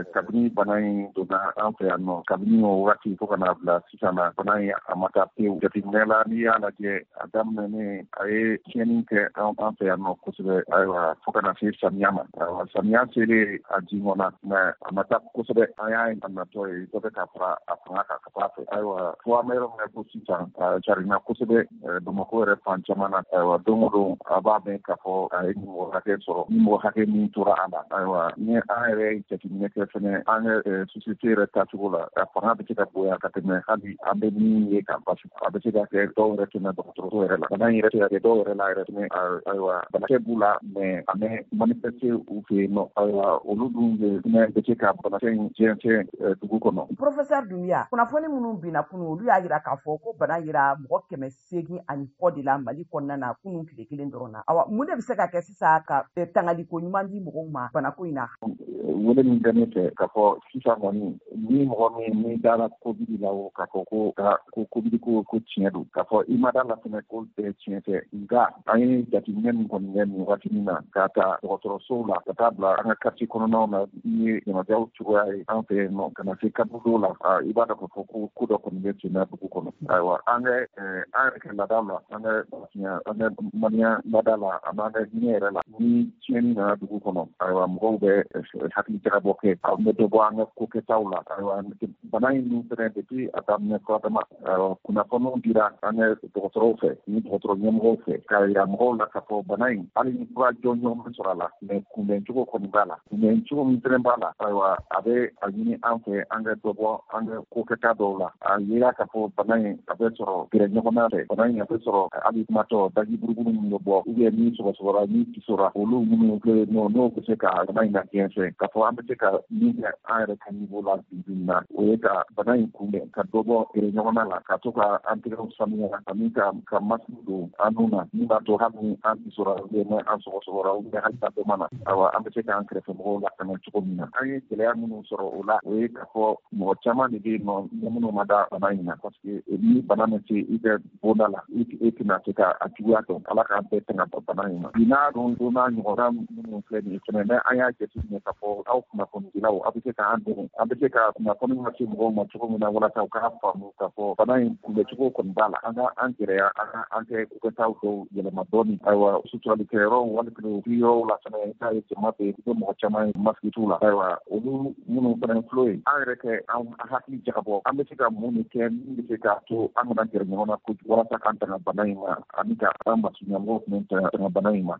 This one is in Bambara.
kabini bana in donna an fɛ yan nɔ kabini o wagati fo ka n'a bila sisan na bana in a ma taa pewu jateminɛ la n'i y'a lajɛ a daminɛnen a ye tiɲɛni kɛ an fɛ yan nɔ kosɛbɛ ayiwa fo ka na se samiya ma ayiwa samiya selen a jingɔnna mɛ a ma taa kosɛbɛ an y'a ye a natɔ ye dɔ bɛ ka fara a fanga kan ka taa fɛ ayiwa fo an bɛ yɔrɔ min ko sisan a jarinna kosɛbɛ Bamakɔ yɛrɛ fan caman na ayiwa don o don a b'a bɛn k'a fɔ a ye mɔgɔ hakɛ sɔrɔ ni mɔgɔ hakɛ min tora a la ayiwa ni an yɛrɛ jateminɛ kɛ fɛnɛ an ka société yɛrɛ tacogo la a fanga bɛ se ka bonya ka tɛmɛ hali an bɛ min ye kan basi a bɛ se ka kɛ dɔw yɛrɛ tɛmɛ dɔgɔtɔrɔso yɛrɛ la bana in yɛrɛ se ka kɛ dɔw yɛrɛ la yɛrɛ tɛmɛ ayiwa banakɛ b'u la mɛ a bɛ manifester u fɛ yen nɔ ayiwa olu dun bɛ se ka banakɛ in tiɲɛ dugu kɔnɔ. Professeur Dunbiya kunnafoni minnu binna kunun olu y'a jira k'a fɔ ko bana yira mɔgɔ 880 kɔ de la Mali kɔnɔna na kunun tile kelen dɔrɔn na awa mun de bɛ se ka kɛ sisan ka tangaliko ɲuman di mɔgɔw ma banako in na. Wele min bɛ ne fɛ k'a fɔ sisan kɔni ni mɔgɔ min dara covid la o k'a fɔ ko covid ko tiɲɛ don k'a fɔ i ma da la fɛnɛ ko tiɲɛ tɛ nka an ye jateminɛ min kɔni kɛ nin waati min na k'a ta dɔgɔtɔrɔsow la ka taa bila an ka quartier kɔnɔnaw na ni ye ɲamajaw cogoya ye an fɛ yen nɔ ka na se kabuguw la i b'a dɔn k'a fɔ ko dɔ kɔni bɛ senna dugu kɔnɔ ayiwa an yɛrɛ kɛ laada la an ka maniya laada la a b'an ka diinɛ yɛrɛ la ni tiɲɛni nana dugu kɔnɔ ayiwa mɔgɔw bɛ hakili jagabɔ kɛ a bɛ dɔ bɔ an ka ko kɛtaw la ayiwa bana in dun fɛnɛ depuis a daminɛ furakɛma kunnafoniw dira an ka dɔgɔtɔrɔw fɛ ni dɔgɔtɔrɔ ɲɛmɔgɔw fɛ k'a yira mɔgɔw la k'a fɔ bana in hali ni fura jɔnjɔn ma sɔrɔ a la mɛ kunbɛn cogo kɔni b'a la kunbɛn cogo min fɛnɛ b'a la ayiwa a bɛ a ɲini an fɛ an ka dɔ bɔ an ka ko kɛta dɔw la a yira k'a fɔ bana in a bɛ sɔrɔ gɛrɛ ɲɔgɔnna fɛ bana in a bɛ sɔrɔ hali kumatɔ daji buruburu min bɛ bɔ ni sɔgɔsɔgɔra ni kisora olu minnu filɛ n'o bɛ se ka bana in na fiɲɛ k'a fɔ an bɛ se ka min kɛ an yɛrɛ ka niveau la bi na o ye ka bana in kunbɛn ka dɔ bɔ gɛrɛ ɲɔgɔnna la ka to ka an tɛgɛw sanuya ani ka masque don an nun na min b'a to hali an kisora an sɔgɔsɔgɔra hali ka dɔ mana ayiwa an bɛ se k'an kɛrɛfɛ mɔgɔw lakana cogo min na an ye gɛlɛya minnu sɔrɔ o la o ye k'a fɔ mɔgɔ caman de bɛ yen nɔ minnu ma da bana in na parce que ni bana min se i bɛ bonda la e tɛna se ka a juguya dɔn ala k'an bɛɛ tɛna bɔ bana in ma bi n'a dɔn don n'a ɲɔgɔnna minnu filɛ nin ye fɛnɛ n'a an y'a jateminɛ k'a fɔ aw kunnafonidilaw aw bɛ se k'an dɛmɛ an bɛ se ka kunnafoni lase mɔgɔw ma cogo min na walasa u k'a faamu k'a fɔ bana in kunbɛcogo kɔni b'a la an ka an gɛrɛya an kɛ kɛtaw dɔw yɛlɛma dɔɔnin ayiwa suturalikɛyɔrɔw wali yɔrɔw la fɛnɛ i k'a ye jama bɛ i bɛ mɔgɔ caman ye masigi t'u la ayiwa olu minnu fɛnɛ filɛ ye an yɛrɛ kɛ an hakili jagabɔ an bɛ se ka mun de kɛ min bɛ se k'a to an kana gɛrɛ ɲɔgɔn na kojugu walasa k'an tanga bana in ma ani ka an masuɲɛmɔgɔw fɛnɛ tanga bana in ma